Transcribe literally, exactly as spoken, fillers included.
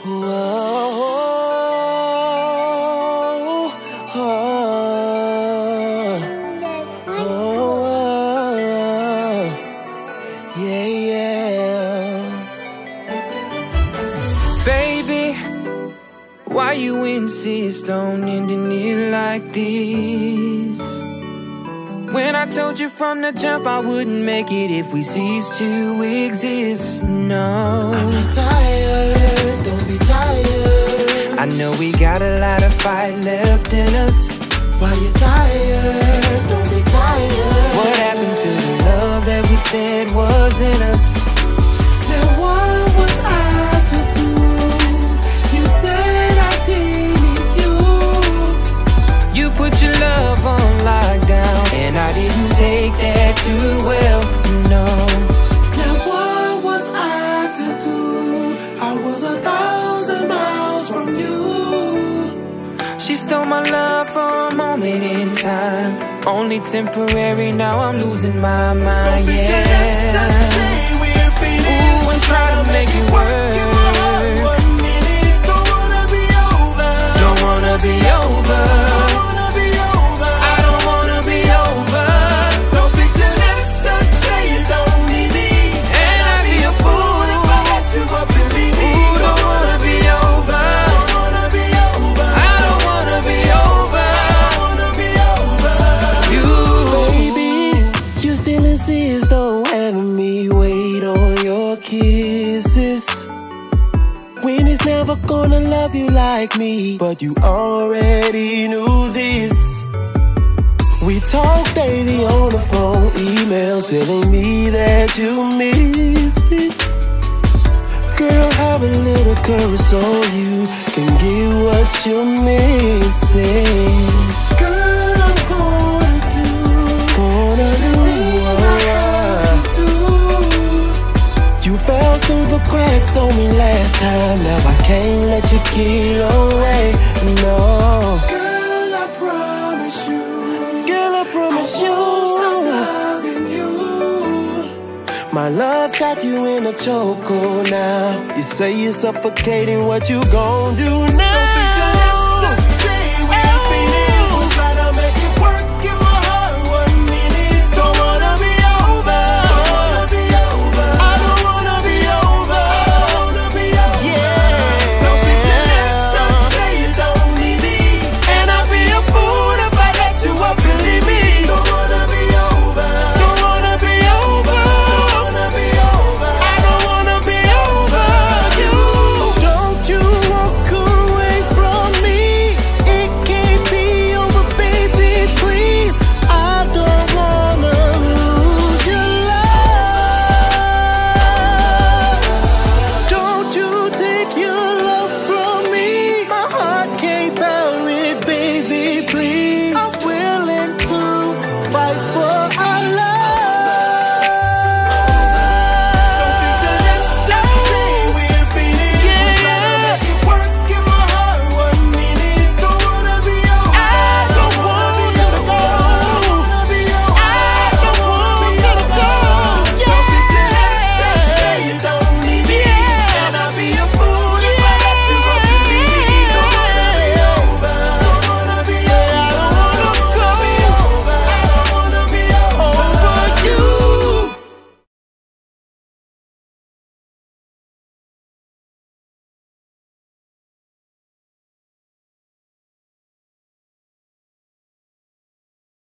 Yeah, yeah. Baby, why you insist on ending it like this? When I told you from the jump I wouldn't make it if we ceased to exist. No, I'm not tired, don't be tired. I know we got a lot of fight left in us. Why you tired, don't be tired. What happened to the love that we said was in us? Now what was I to do? You said I didn't you. You put your love on lockdown, and I didn't take that too well, no. Now what was I to do? I was a thousand miles from you. She stole my love for a moment in time. Only temporary, now I'm losing my mind, yeah. Ooh, and try to make it work. Don't wanna be over. Don't wanna be over. I don't wanna be over. Don't fix your lips, just say you don't need me. And I'd be a fool if I had you up and leave me. Ooh, don't wanna be over. Don't wanna be over. I don't wanna be over. I wanna be over. You, baby, you still insist on having me wait on your kisses. When it's never gonna love you like me, but you already knew this. We talk daily on the phone, emails telling me that you miss it. Girl, have a little courage so you can get what you're missing. Girl, I'm gonna do, gonna do what I have to do. You fell through the cracks on me last time, now I can't let you get away, no. Girl, I promise you, girl, I promise I won't stop loving you. My love got you in a chokehold now. You say you're suffocating, what you gon' do now?